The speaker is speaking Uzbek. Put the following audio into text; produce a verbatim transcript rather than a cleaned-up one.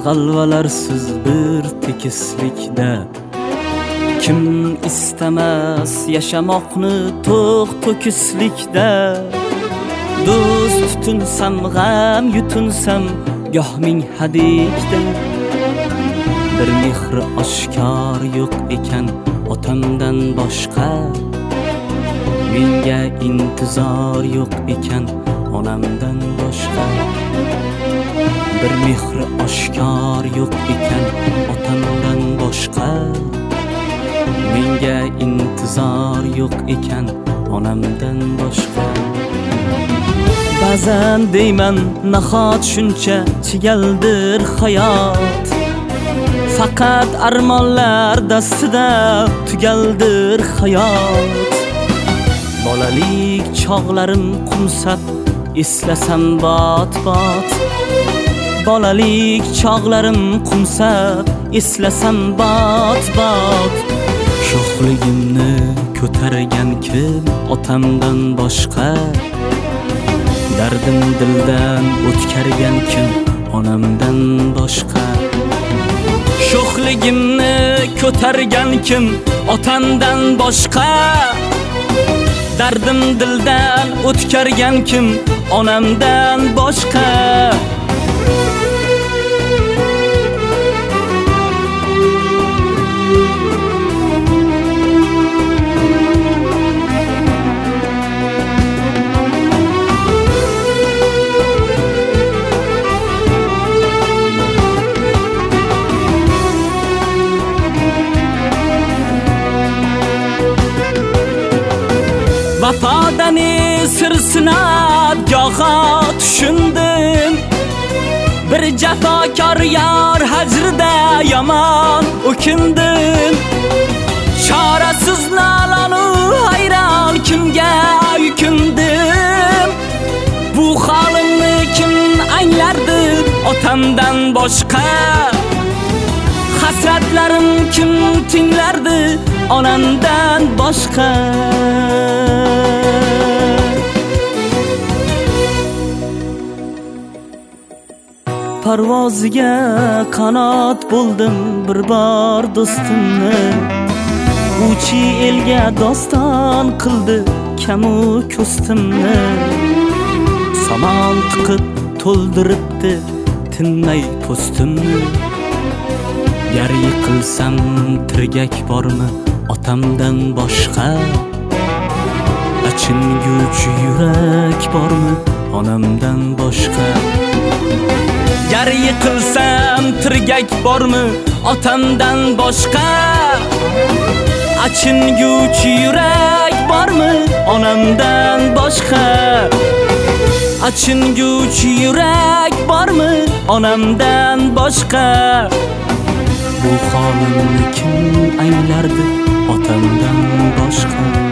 g'alvalarsiz bir tekislikda. Kim istemas yaşamoqni to'q to'kislikda. Do'st tutunsam g'am yutunsam goh ming hadikda. Bir mehr oshkor yo'q ekan otamdan boshqa. Menga intizor yo'q ekan onamdan boshqa. Bir mehr oshkor yo'q ekan otamdan boshqa. Menga intizor yo'q ekan onamdan boshqa. Ba'zan deyman nahot shuncha chigaldir hayot. Faqat armonlar dastida tugaldir hayot. Bolalik chog'larim qumsab eslasam bot-bot. Bolalik chog'larim qumsab eslasam bot-bot. Sho'xligimni ko'targan kim otamdan boshqa. Dardim dildan o'tkargan kim onamdan boshqa. Sho'xligimni ko'targan kim otamdan boshqa. Dardim dildan o'tkargan kim onamdan boshqa. Vafadan sir sinab goho tushundim. Bir jafokor yor hajrida yomon o'kindim. Chorasiz nolanu hayron kimga yukindim. Bu holimni kim anglardi otamdan boshqa. Hasratlarim kim tinglardi onamdan boshqa. Parvoziga qanot bo'ldim bir bor do'stimni. Uchi elga doston qildi kamu ko'stimni. Samon tiqib to'ldiribdi tinmay postimni. Gar yiqilsam tirgak bormi otamdan boshqa. Achinguchi yurak bormi onamdan boshqa. Gar yiqilsam tirgak bormi otamdan boshqa. Achinguchi yurak bormi onamdan boshqa. Achinguchi yurak bormi onamdan boshqa. Bu holimni kim anglardi otamdan boshqa.